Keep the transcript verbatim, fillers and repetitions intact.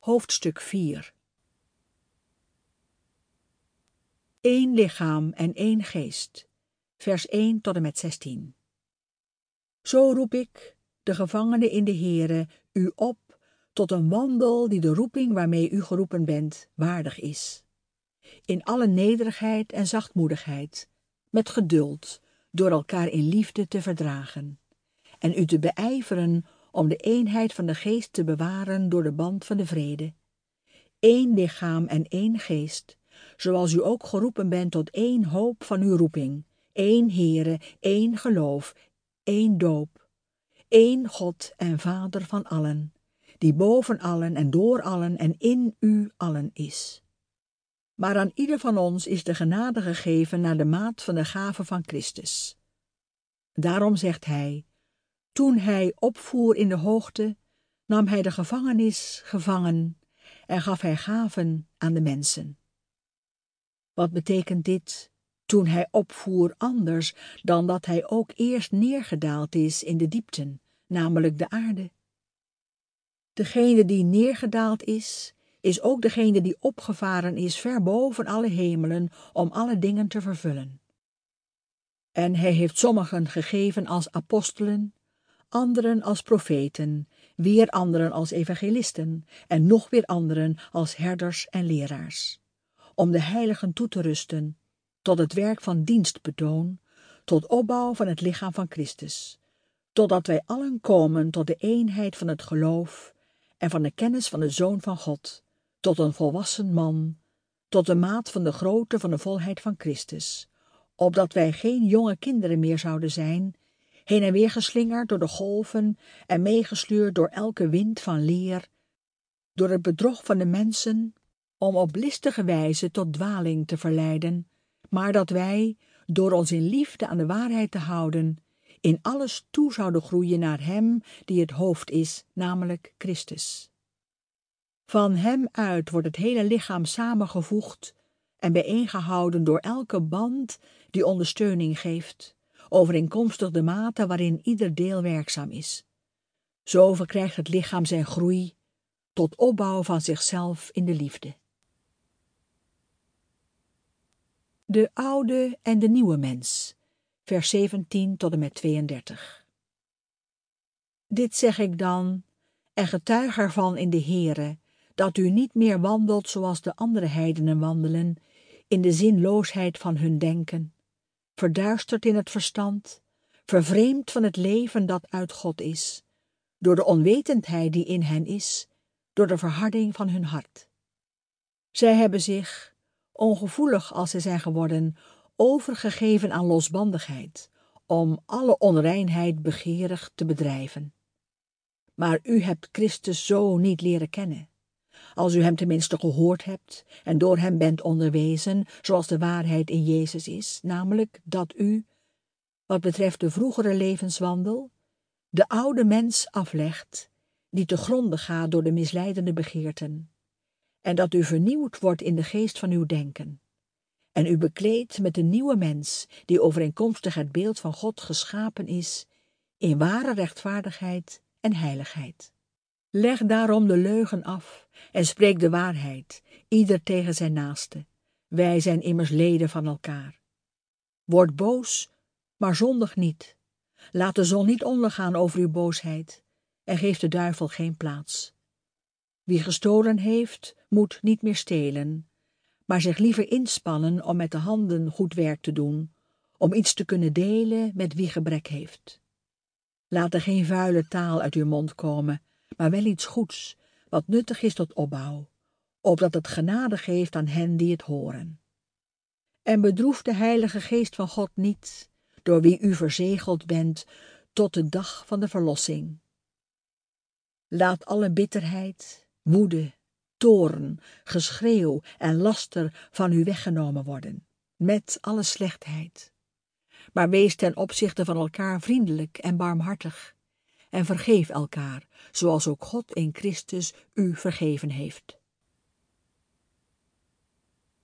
Hoofdstuk vier. Eén lichaam en één geest. Vers één tot en met zestien. Zo roep ik, de gevangene in de Heere, u op tot een wandel die de roeping waarmee u geroepen bent waardig is. In alle nederigheid en zachtmoedigheid, met geduld, door elkaar in liefde te verdragen, en u te beijveren om de eenheid van de geest te bewaren door de band van de vrede. Eén lichaam en één geest, zoals u ook geroepen bent tot één hoop van uw roeping, één Heere, één geloof, één doop, één God en Vader van allen, die boven allen en door allen en in u allen is. Maar aan ieder van ons is de genade gegeven naar de maat van de gave van Christus. Daarom zegt hij, toen hij opvoer in de hoogte, nam hij de gevangenis gevangen en gaf hij gaven aan de mensen. Wat betekent dit, toen hij opvoer anders dan dat hij ook eerst neergedaald is in de diepten, namelijk de aarde? Degene die neergedaald is, is ook degene die opgevaren is ver boven alle hemelen om alle dingen te vervullen. En hij heeft sommigen gegeven als apostelen, anderen als profeten, weer anderen als evangelisten en nog weer anderen als herders en leraars, om de heiligen toe te rusten, tot het werk van dienstbetoon, tot opbouw van het lichaam van Christus, totdat wij allen komen tot de eenheid van het geloof en van de kennis van de Zoon van God, tot een volwassen man, tot de maat van de grootte van de volheid van Christus, opdat wij geen jonge kinderen meer zouden zijn, heen en weer geslingerd door de golven en meegesleurd door elke wind van leer, door het bedrog van de mensen, om op listige wijze tot dwaling te verleiden, maar dat wij, door ons in liefde aan de waarheid te houden, in alles toe zouden groeien naar hem die het hoofd is, namelijk Christus. Van hem uit wordt het hele lichaam samengevoegd en bijeengehouden door elke band die ondersteuning geeft, overeenkomstig de mate waarin ieder deel werkzaam is. Zo verkrijgt het lichaam zijn groei tot opbouw van zichzelf in de liefde. De oude en de nieuwe mens, vers zeventien tot en met tweeëndertig. Dit zeg ik dan, en getuig ervan in de Heere, dat u niet meer wandelt zoals de andere heidenen wandelen, in de zinloosheid van hun denken, verduisterd in het verstand, vervreemd van het leven dat uit God is, door de onwetendheid die in hen is, door de verharding van hun hart. Zij hebben zich, ongevoelig als zij zijn geworden, overgegeven aan losbandigheid, om alle onreinheid begeerig te bedrijven. Maar u hebt Christus zo niet leren kennen. Als u hem tenminste gehoord hebt en door hem bent onderwezen, zoals de waarheid in Jezus is, namelijk dat u, wat betreft de vroegere levenswandel, de oude mens aflegt, die te gronde gaat door de misleidende begeerten, en dat u vernieuwd wordt in de geest van uw denken, en u bekleedt met de nieuwe mens, die overeenkomstig het beeld van God geschapen is, in ware rechtvaardigheid en heiligheid. Leg daarom de leugen af en spreek de waarheid, ieder tegen zijn naaste. Wij zijn immers leden van elkaar. Word boos, maar zondig niet. Laat de zon niet ondergaan over uw boosheid en geef de duivel geen plaats. Wie gestolen heeft, moet niet meer stelen, maar zich liever inspannen om met de handen goed werk te doen, om iets te kunnen delen met wie gebrek heeft. Laat er geen vuile taal uit uw mond komen, maar wel iets goeds, wat nuttig is tot opbouw, opdat het genade geeft aan hen die het horen. En bedroef de Heilige Geest van God niet, door wie u verzegeld bent tot de dag van de verlossing. Laat alle bitterheid, woede, toorn, geschreeuw en laster van u weggenomen worden, met alle slechtheid. Maar wees ten opzichte van elkaar vriendelijk en barmhartig, en vergeef elkaar, zoals ook God in Christus u vergeven heeft.